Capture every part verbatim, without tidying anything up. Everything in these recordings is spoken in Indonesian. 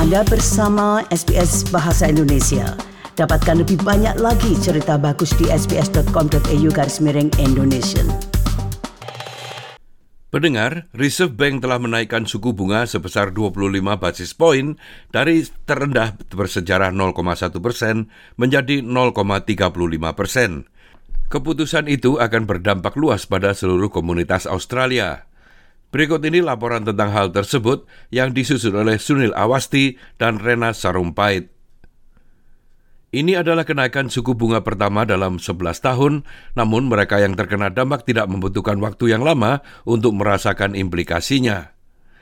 Anda bersama S B S Bahasa Indonesia. Dapatkan lebih banyak lagi cerita bagus di sbs.com.au garis miring Indonesia. Pendengar, Reserve Bank telah menaikkan suku bunga sebesar dua puluh lima basis poin dari terendah bersejarah nol koma satu persen menjadi nol koma tiga lima persen. Keputusan itu akan berdampak luas pada seluruh komunitas Australia. Berikut ini laporan tentang hal tersebut yang disusun oleh Sunil Awasthi dan Rena Sarumpait. Ini adalah kenaikan suku bunga pertama dalam sebelas tahun, namun mereka yang terkena dampak tidak membutuhkan waktu yang lama untuk merasakan implikasinya.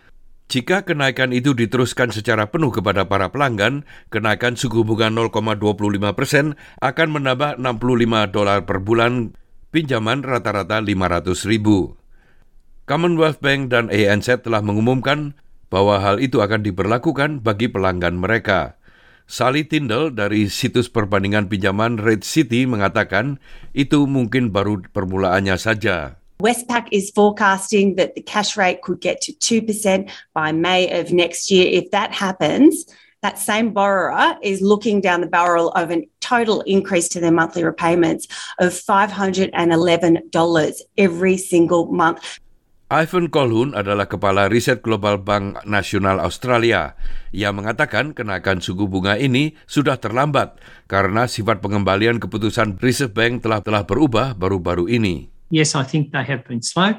Jika kenaikan itu diteruskan secara penuh kepada para pelanggan, kenaikan suku bunga nol koma dua lima persen akan menambah enam puluh lima dolar per bulan, pinjaman rata-rata lima ratus ribu. Commonwealth Bank dan A N Z telah mengumumkan bahwa hal itu akan diberlakukan bagi pelanggan mereka. Sally Tindall dari situs perbandingan pinjaman Rate City mengatakan itu mungkin baru permulaannya saja. Westpac is forecasting that the cash rate could get to two percent by May of next year. If that happens, that same borrower is looking down the barrel of a total increase to their monthly repayments of five hundred eleven dollars every single month. Ivan Colquhoun adalah Kepala Riset Global Bank Nasional Australia. Ia mengatakan kenaikan suku bunga ini sudah terlambat karena sifat pengembalian keputusan Reserve Bank telah telah berubah baru-baru ini. Yes, I think they have been slow.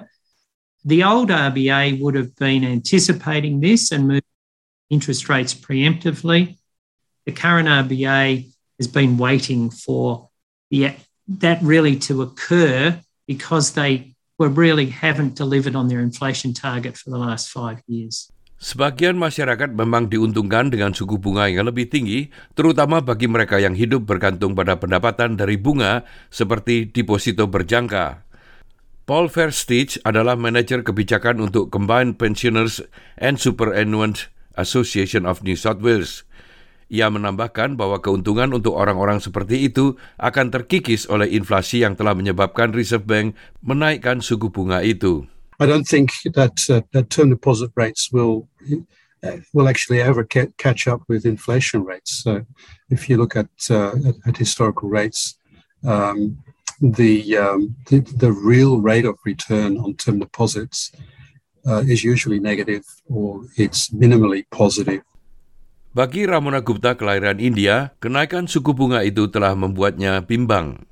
The old R B A would have been anticipating this and moved interest rates preemptively. The current R B A has been waiting for the, that really to occur because they we really haven't delivered on their inflation target for the last five years. Sebagian masyarakat memang diuntungkan dengan suku bunga yang lebih tinggi, terutama bagi mereka yang hidup bergantung pada pendapatan dari bunga seperti deposito berjangka. Paul Verstich adalah manajer kebijakan untuk Combined Pensioners and Superannuant Association of New South Wales. Ia menambahkan bahwa keuntungan untuk orang-orang seperti itu akan terkikis oleh inflasi yang telah menyebabkan Reserve Bank menaikkan suku bunga itu. I don't think that uh, that term deposit rates will uh, will actually ever ca- catch up with inflation rates. So, if you look at uh, at, at historical rates, um, the, um, the the real rate of return on term deposits uh, is usually negative or it's minimally positive. Bagi Ramona Gupta kelahiran India, kenaikan suku bunga itu telah membuatnya bimbang.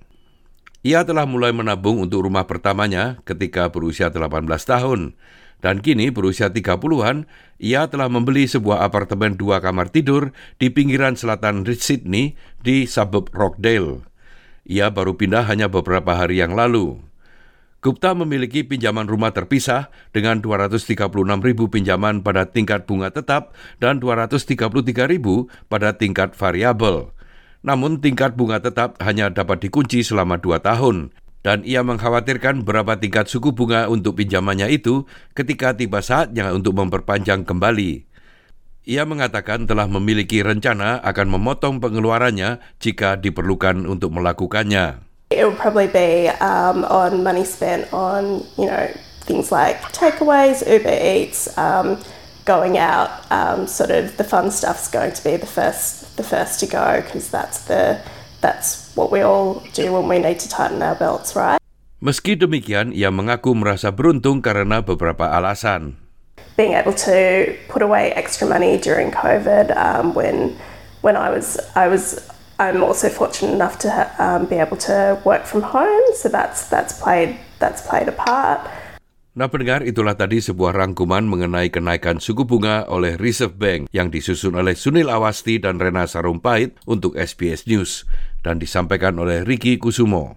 Ia telah mulai menabung untuk rumah pertamanya ketika berusia delapan belas tahun. Dan kini berusia tiga puluhan, ia telah membeli sebuah apartemen dua kamar tidur di pinggiran selatan Sydney di suburb Rockdale. Ia baru pindah hanya beberapa hari yang lalu. Gupta memiliki pinjaman rumah terpisah dengan dua ratus tiga puluh enam ribu pinjaman pada tingkat bunga tetap dan dua ratus tiga puluh tiga ribu pada tingkat variabel. Namun tingkat bunga tetap hanya dapat dikunci selama dua tahun dan ia mengkhawatirkan berapa tingkat suku bunga untuk pinjamannya itu ketika tiba saatnya untuk memperpanjang kembali. Ia mengatakan telah memiliki rencana akan memotong pengeluarannya jika diperlukan untuk melakukannya. It would probably be um, on money spent on, you know, things like takeaways, Uber Eats, um, going out. Um, sort of the fun stuff's going to be the first, the first to go because that's the that's what we all do when we need to tighten our belts, right? Meski demikian, ia mengaku merasa beruntung karena beberapa alasan. Being able to put away extra money during COVID, um, when when I was I was. I'm also fortunate enough to um, be able to work from home, so that's that's played that's played a part. Nah pendengar, itulah tadi sebuah rangkuman mengenai kenaikan suku bunga oleh Reserve Bank yang disusun oleh Sunil Awasthi dan Rena Sarumpait untuk S B S News dan disampaikan oleh Ricky Kusumo.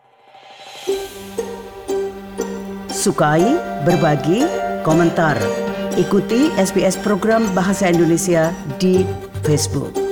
Sukai, berbagi, komentar. Ikuti S B S program Bahasa Indonesia di Facebook.